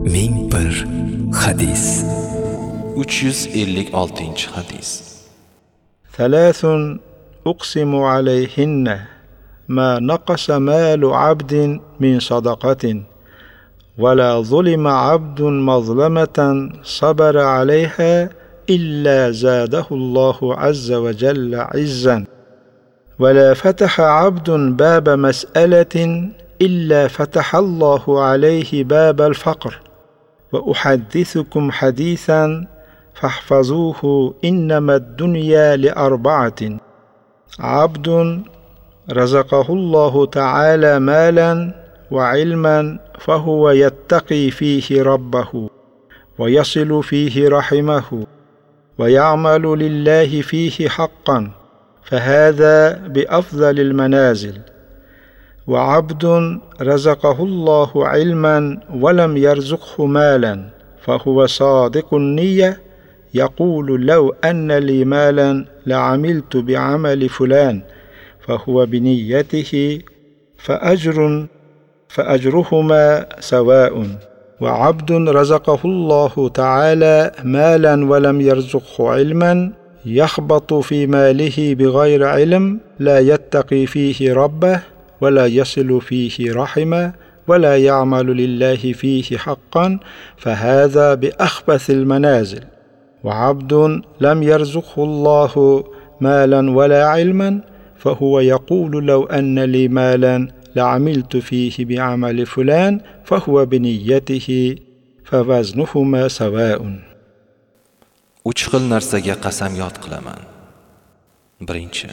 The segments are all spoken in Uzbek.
1001 hadis. 356 hadis. ثلاث أقسم عليهن ما نقص مال عبد من صدقة ولا ظلم عبد مظلمة صبر عليها إلا زاده الله عز وجل عزا ولا فتح عبد باب مسألة إلا فتح الله عليه باب الفقر وأحدثكم حديثا فاحفظوه إنما الدنيا لأربعة: عبد رزقه الله تعالى مالا وعلما فهو يتقي فيه ربه ويصل فيه رحمه ويعمل لله فيه حقا فهذا بأفضل المنازل. وعبد رزقه الله علما ولم يرزقه مالا فهو صادق النية يقول لو أن لي مالا لعملت بعمل فلان فهو بنيته فأجرهما سواء. وعبد رزقه الله تعالى مالا ولم يرزقه علما يخبط في ماله بغير علم لا يتقي فيه ربه ولا يصل فيه رحمه ولا يعمل لله فيه حقا فهذا بأخبث المنازل. وعبد لم يرزقه الله مالا ولا علما فهو يقول لو أن لي مالا لعملت فيه بعمل فلان فهو بنيته فوزنهما سواء. 3 xil narsaga qasamyod qilaman. Birinchi,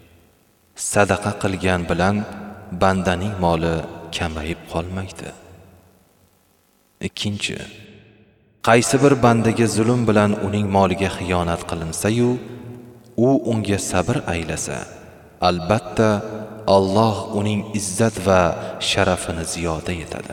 sadaqa qilgan bilan bandaning moli kamayib qolmaydi. Ikkinchi, qaysi bir bandaga zulm bilan uning moliga xiyonat qilinsa-yu, u unga sabr aylasa, albatta Alloh uning izzat va sharafini ziyoda etadi.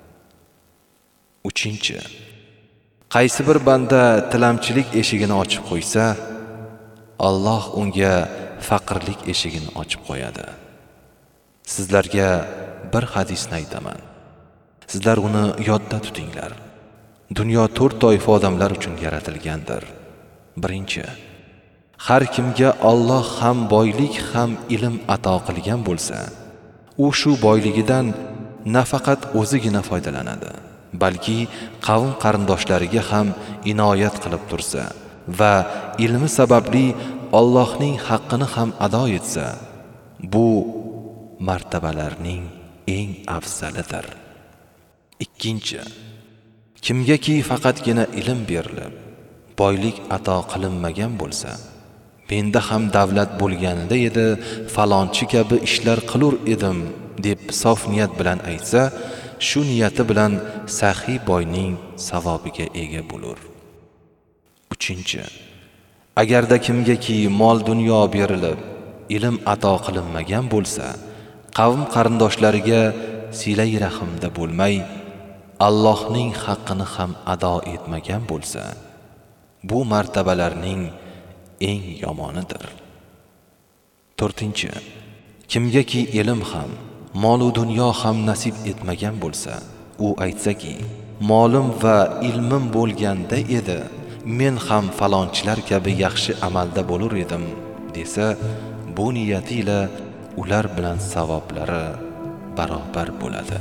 Uchinchi, qaysi bir banda tilamchilik eshigini ochib qo'ysa, Alloh unga faqirlik eshigini ochib qo'yadi. Sizlarga bir hadisni aytaman. Sizlar uni yodda tutinglar. Dunyo 4 toifa odamlar uchun yaratilgandir. Birinchi, har kimga Alloh ham boylik ham ilm ato qilgan bo'lsa, u shu boyligidan nafaqat o'zigina foydalanadi, balki qavm qarindoshlariga ham inoyat qilib tursa va ilmi sababli Allohning haqqini ham ado etsa, bu martabalarning eng afzalidir. Ikkinchi, kimgaki faqatgina ilm berilib, boylik ato qilinmagan bo'lsa, menda ham davlat bo'lganida edi, falonchi kabi ishlar qilur edim deb sof niyat bilan aytsa, shu niyati bilan saxiy boyning savobiga ega bo'lur. Uchinchi, agarda kimgaki mol dunyo berilib, ilm ato qilinmagan bo'lsa, qavm qarindoshlariga silay rahmda bo'lmay, Allohning haqqini ham ado etmagan bo'lsa, bu martabalarning eng yomonidir. To'rtinchi, kimgaki ilm ham, mol-u dunyo ham nasib etmagan bo'lsa, u aytsaki, molim va ilmim bo'lganda edi, men ham falonchilar kabi yaxshi amalda bo'lur edim desa, bu niyati ila ular bilan savoblari barobar bo'ladi.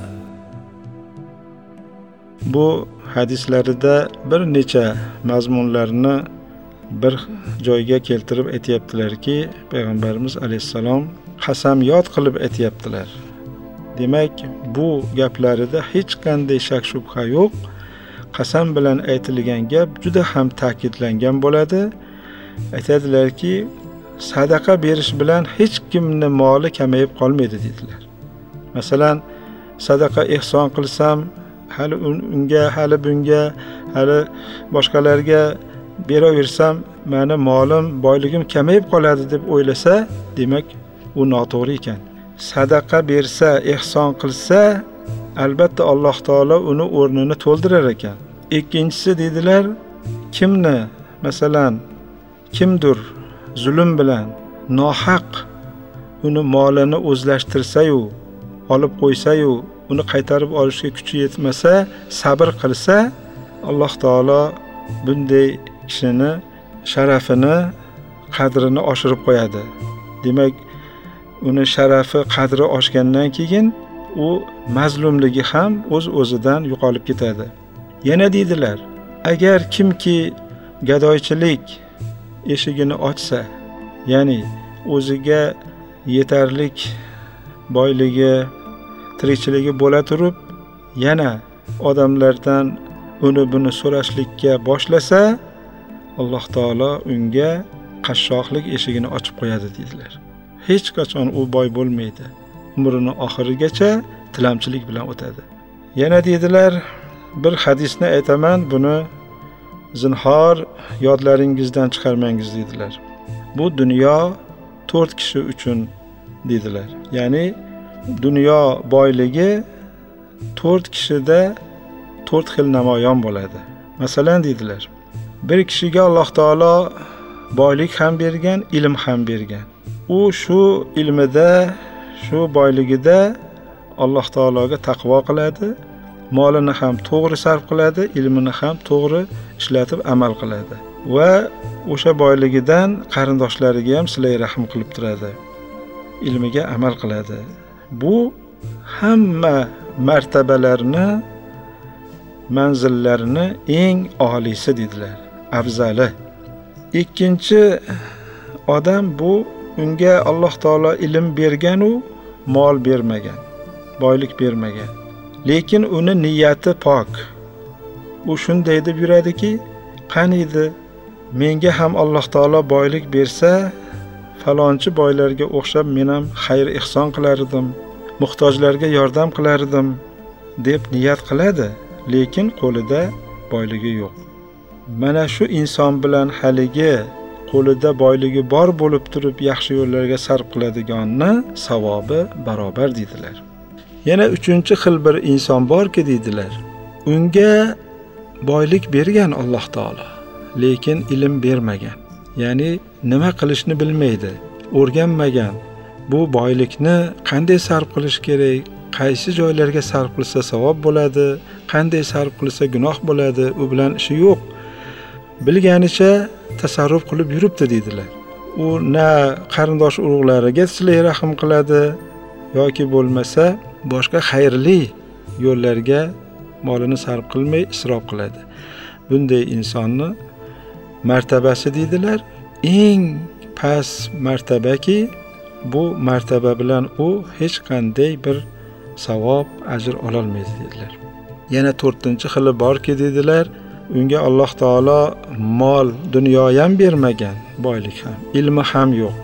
Bu hadislarida bir necha mazmunlarni bir joyga keltirib aytayaptilarki, payg'ambarimiz alayhissalom qasamyod qilib aytayaptilar. Demak, bu gaplarida hech qanday shak shubha yo'q. Qasam bilan aytilgan gap juda ham ta'kidlangan bo'ladi. Aytadilarki, sadaqa berish bilan hech kimning moli kamayib qolmaydi dedilar. Masalan, sadaqa ihson qilsam, hali unga, hali bunga, hali boshqalarga beraversam, meni molim, boyligim kamayib qoladi deb o'ylasa, demak, u noto'g'ri ekan. Sadaqa bersa, ihson qilsa, albatta Alloh taolo uni o'rnini to'ldirar ekan. Ikkinchisi dedilar, kimni, masalan, kimdir zulm bilan nohaq uni molini o'zlashtirsa-yu, olib qo'ysa-yu, uni qaytarib olishga kuchi yetmasa, sabr qilsa, Alloh taolo bunday kishini sharafini, qadrini oshirib qo'yadi. Demak, uni sharafi, qadri oshgandan keyin u mazlumligi ham o'z-o'zidan yo'qolib ketadi. Yana deydilar, agar kimki gadoychilik eshigini ochsa, ya'ni o'ziga yetarlik boyligi, tirikchiligi bo'la turib, yana odamlardan uni buni so'rashlikka boshlasa, Alloh taolo unga qashshoqlik eshigini ochib qo'yadi deydilar. Hech qachon u boy bo'lmaydi. Umrini oxirigacha tilamchilik bilan o'tadi. Yana deydilar, bir hadisni aytaman, buni zinhor yodlaringizdan chiqarmangiz deydilar. Bu dunyo 4 kishi uchun deydilar. Ya'ni dunyo boyligi 4 kishida 4 xil namoyon bo'ladi. Masalan deydilar, bir kishiga Alloh taolo boylik ham bergan, ilm ham bergan. U shu ilmida, shu boyligida Alloh taologa taqvo qiladi, molini ham to'g'ri sarf qiladi, ilmini ham to'g'ri ishlatib amal qiladi va o'sha boyligidan qarindoshlariga ham silay rahim qilib turadi, ilmiga amal qiladi. Bu hamma martabalarni, manzillarini eng oliysi dedilar, afzali. Ikkinchi odam bu, unga Alloh taolo ilm bergan u mol bermagan, boylik bermagan. Lekin uni niyati pok. U shunday deb yuradiki, qaniydi menga ham Alloh taolo boylik bersa, falonchi boylarga o'xshab men ham xayr ihson qilar edim, muhtojlarga yordam qilar edim deb niyat qiladi, lekin qo'lida boyligi yo'q. Mana shu inson bilan haligi qo'lida boyligi bor bo'lib turib yaxshi yo'llarga sarf qiladiganni savobi barobar deydilar. Yana uchinchi xil bir inson borki deydilar, unga boylik bergan Alloh taolo, lekin ilm bermagan. Ya'ni nima qilishni bilmaydi, o'rganmagan. Bu boylikni qanday sarf qilish kerak, qaysi joylarga sarf qilsa savob bo'ladi, qanday sarf qilsa gunoh bo'ladi, u bilan ishi yo'q. Bilganicha tasarruf qilib yuribdi deydilar. U na qarindosh urug'lariga silay rahim qiladi yoki bo'lmasa boshqa xayrli yo'llarga molini sarf qilmay isrof qiladi. Bunday insonni martabasi deydilar, eng past martabaki, bu martaba bilan u hech qanday bir savob, ajr ola olmaydi dedilar. Yana 4-xili borki dedilar, unga Alloh taolo mol, dunyo ham bermagan, boylik ham, ilmi ham yo'q.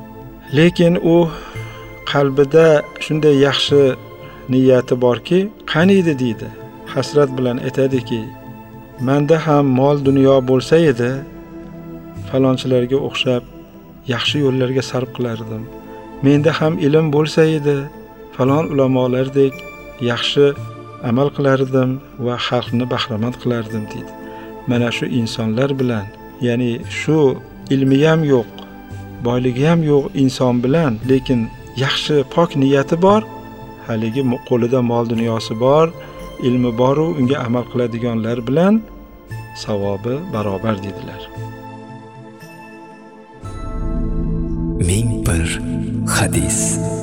Lekin u qalbida shunday yaxshi niyati borki, qaniydi deydi, hasrat bilan aytadiki, menda ham mol, dunyo bo'lsa edi, falonchilarga o'xshab yaxshi yo'llarga sarf qilardim. Menda ham ilm bo'lsa edi, falon ulamolardek yaxshi amal qilardim va xalqni bahramand qilardim deydi. Mana shu insonlar bilan, ya'ni shu ilmi ham yo'q, boyligi ham yo'q inson bilan, lekin yaxshi pok niyati bor, haligi qo'lida mol dunyosi bor, ilmi bor, unga amal qiladiganlar bilan savobi barobar dedilar. 1001 hadis.